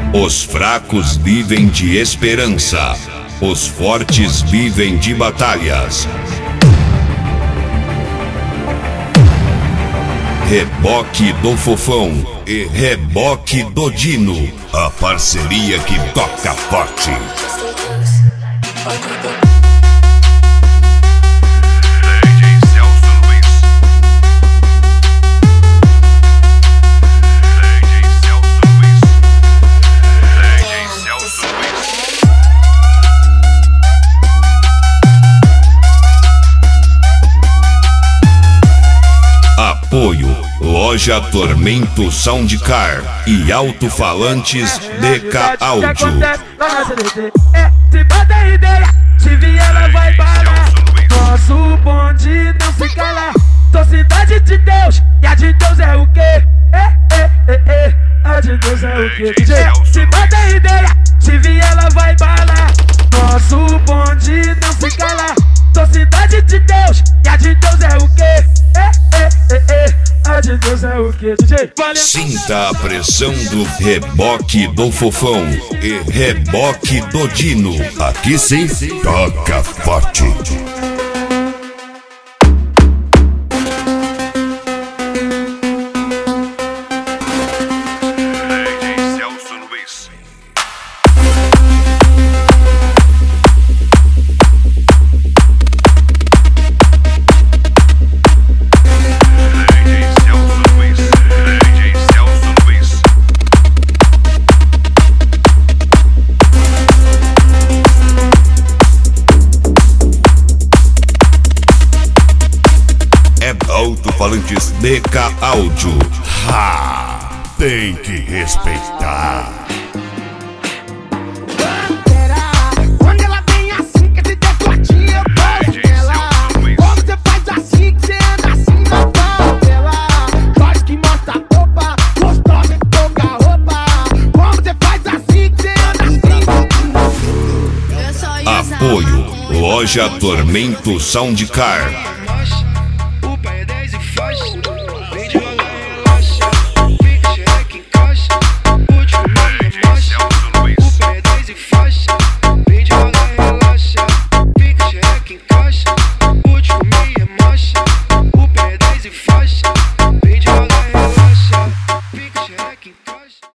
Os fracos vivem de esperança, os fortes vivem de batalhas. Reboque do Fofão e Reboque do Dino, a parceria que toca forte. Apoio Loja Tormento Soundcar e Alto-Falantes DK Áudio. Se bota ideia, se vier ela vai balar. Nosso bonde não se cala. Sou cidade de Deus, e a de Deus é o quê? A de Deus é o quê? Se bota ideia, se vier ela vai balar. Nosso bonde não se cala. Sou cidade de Deus, e a de Deus é o quê? A de Deus é o que, DJ? Sinta a pressão do Reboque do Fofão e Reboque do Dino. Aqui sim, toca forte. Alto-Falantes DK Áudio. Tem que respeitar. Quando ela vem assim, que se der fortinha, eu gosto dela. Como você faz assim, que você anda assim, eu gosto dela. Gosto que mostra a roupa, gostosa que toca a roupa. Como você faz assim, que você anda assim. Apoio Loja Tormento Soundcar